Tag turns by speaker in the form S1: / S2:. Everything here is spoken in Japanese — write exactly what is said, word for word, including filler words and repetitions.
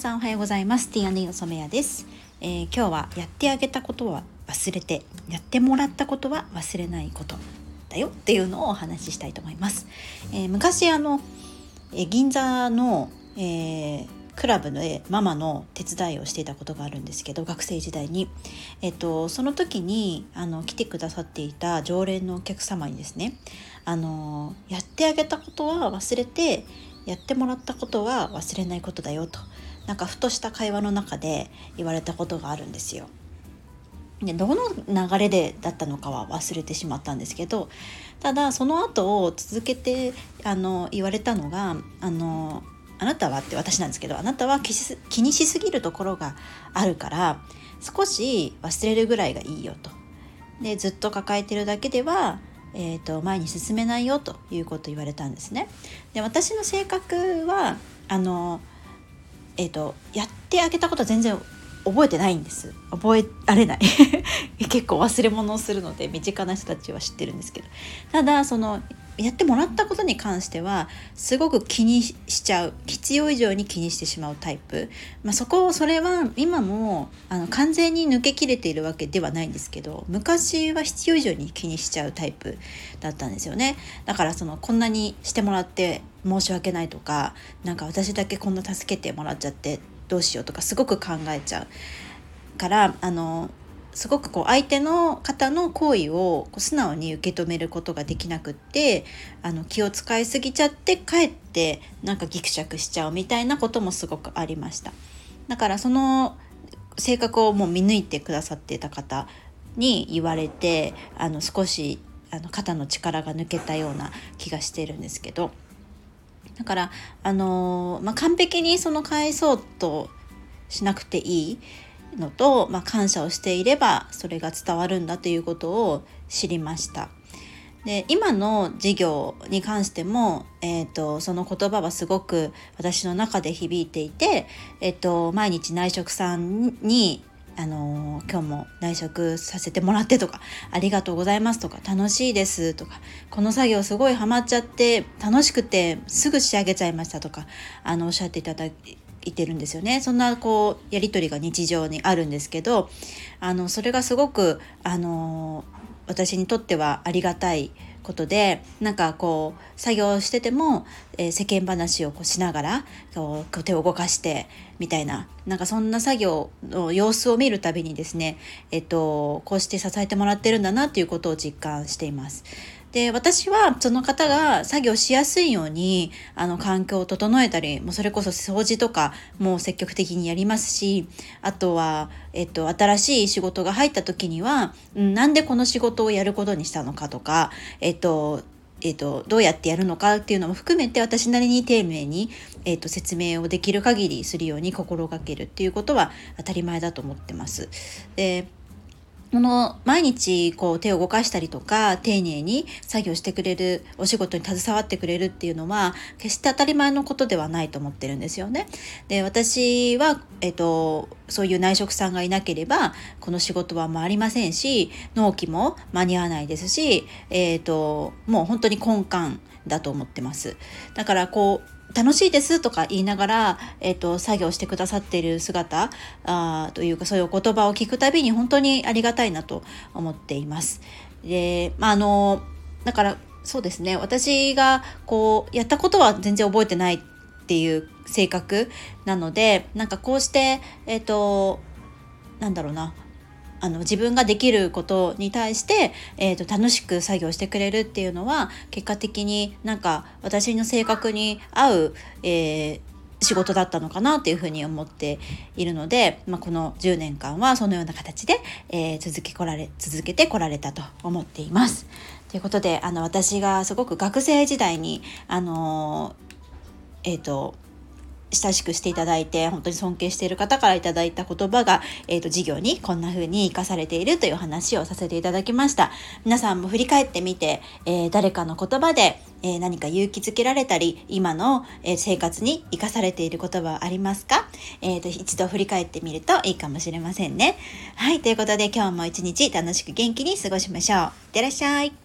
S1: さんおはようございます。 ティーアンドディー の染谷です、えー、今日はやってあげたことは忘れてやってもらったことは忘れないことだよっていうのをお話ししたいと思います。えー、昔あの、えー、銀座の、えー、クラブでママの手伝いをしていたことがあるんですけど、学生時代に、えーと、その時にあの来てくださっていた常連のお客様にですね、あのやってあげたことは忘れてやってもらったことは忘れないことだよと、なんかふとした会話の中で言われたことがあるんですよ。でどの流れでだったのかは忘れてしまったんですけど、ただその後を続けてあの言われたのが、あのあなたはって私なんですけど、あなたは気し気にしすぎるところがあるから少し忘れるぐらいがいいよと。でずっと抱えてるだけではえー、と前に進めないよということを言われたんですね。で私の性格はあの、えー、とやってあげたことは全然覚えてないんです。覚えられない結構忘れ物をするので身近な人たちは知ってるんですけど、ただそのやってもらったことに関してはすごく気にしちゃう、必要以上に気にしてしまうタイプ、まあ、そこそれは今もあの完全に抜けきれているわけではないんですけど、昔は必要以上に気にしちゃうタイプだったんですよね。だからそのこんなにしてもらって申し訳ないとか、なんか私だけこんな助けてもらっちゃってどうしようとかすごく考えちゃうから、あのすごくこう相手の方の行為をこう素直に受け止めることができなくって、あの気を使いすぎちゃってかえってなんかギクシャクしちゃうみたいなこともすごくありました。だからその性格をもう見抜いてくださっていた方に言われて、あの少しあの肩の力が抜けたような気がしてるんですけど、だからあのーまあ、完璧にその返そうとしなくていいのと、まあ、感謝をしていればそれが伝わるんだということを知りました。で今の授業に関しても、えーと、その言葉はすごく私の中で響いていて、えーと、毎日内職さんにあのー、今日も内職させてもらってとか、ありがとうございますとか、楽しいですとか、この作業すごいハマっちゃって楽しくてすぐ仕上げちゃいましたとか、あのおっしゃっていただいてるんですよね。そんなこうやり取りが日常にあるんですけど、あのそれがすごくあの私にとってはありがたいことで、なんかこう作業してても、えー、世間話をこうしながらこう手を動かしてみたいな、なんかそんな作業の様子を見るたびにですね、えっとこうして支えてもらってるんだなということを実感しています。で私はその方が作業しやすいようにあの環境を整えたり、もうそれこそ掃除とかも積極的にやりますし、あとは、えっと、新しい仕事が入った時には、うん、なんでこの仕事をやることにしたのかとか、えっとえっと、どうやってやるのかっていうのも含めて私なりに丁寧に、えっと、説明をできる限りするように心がけるっていうことは当たり前だと思ってます。でこの毎日こう手を動かしたりとか丁寧に作業してくれる、お仕事に携わってくれるっていうのは決して当たり前のことではないと思ってるんですよね。で私は、えっと、そういう内職さんがいなければこの仕事は回りませんし、納期も間に合わないですし、えっと、もう本当に根幹だと思ってます。だからこう楽しいですとか言いながら、えーと、作業してくださっている姿あというか、そういう言葉を聞くたびに本当にありがたいなと思っています。で、まあ、あのだからそうですね、私がこうやったことは全然覚えてないっていう性格なので、なんかこうしてえっ、ー、となんだろうなあの自分ができることに対して、えーと、楽しく作業してくれるっていうのは結果的になんか私の性格に合う、えー、仕事だったのかなっていうふうに思っているので、まあ、このじゅうねんかんはそのような形で、えー、続けこられ続けてこられたと思っています。ということで、あの私がすごく学生時代にあのー、えーと親しくしていただいて本当に尊敬している方からいただいた言葉が、えーと、授業にこんな風に生かされているという話をさせていただきました。皆さんも振り返ってみて、えー、誰かの言葉で、えー、何か勇気づけられたり今の、えー、生活に生かされている言葉はありますか？えーと、一度振り返ってみるといいかもしれませんね。はい、ということで今日も一日楽しく元気に過ごしましょう。いってらっしゃい。